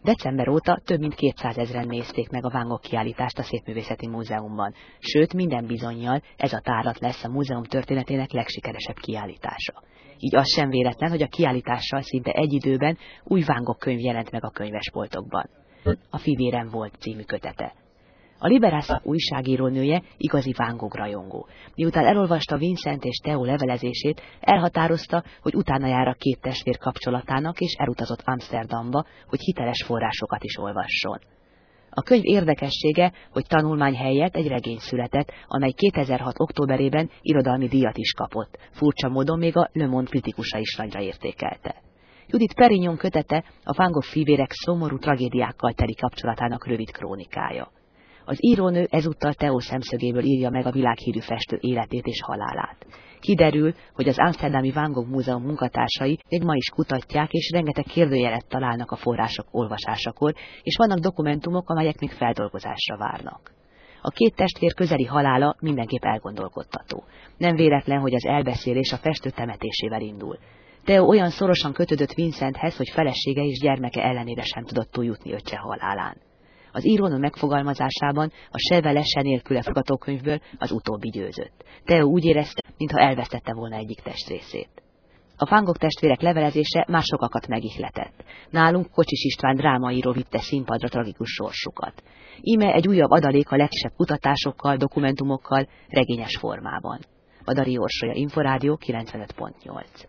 December óta több mint 200 000-en nézték meg a Van Gogh kiállítást a Szépművészeti Múzeumban, sőt minden bizonnyal ez a tárlat lesz a múzeum történetének legsikeresebb kiállítása. Így az sem véletlen, hogy a kiállítással szinte egy időben új Van Gogh könyv jelent meg a könyvesboltokban. A Fivérem volt című kötete. A Liberász újságírónője igazi Van Gogh rajongó. Miután elolvasta Vincent és Theo levelezését, elhatározta, hogy utána jár a két testvér kapcsolatának, és elutazott Amsterdamba, hogy hiteles forrásokat is olvasson. A könyv érdekessége, hogy tanulmány helyett egy regény született, amely 2006. októberében irodalmi díjat is kapott. Furcsa módon még a Le Monde kritikusa is nagyra értékelte. Judith Perignon kötete a Van Gogh fivérek szomorú tragédiákkal teli kapcsolatának rövid krónikája. Az írónő ezúttal Theo szemszögéből írja meg a világhírű festő életét és halálát. Kiderül, hogy az Amsterdami Van Gogh Múzeum munkatársai még ma is kutatják, és rengeteg kérdőjelet találnak a források olvasásakor, és vannak dokumentumok, amelyek még feldolgozásra várnak. A két testvér közeli halála mindenképp elgondolkodtató. Nem véletlen, hogy az elbeszélés a festő temetésével indul. Theo olyan szorosan kötődött Vincenthez, hogy felesége és gyermeke ellenére sem tudott túljutni öccse halálán. Az írónő megfogalmazásában a se vele, se nélküle forgatókönyvből az utóbbi győzött. Theo úgy érezte, mintha elvesztette volna egyik testrészét. A Van Gogh testvérek levelezése már sokakat megihletett. Nálunk Kocsis István drámaíró vitte színpadra tragikus sorsukat. Íme egy újabb adalék a legkisebb kutatásokkal, dokumentumokkal, regényes formában. Vadari Orsolya, Inforádió 95.8.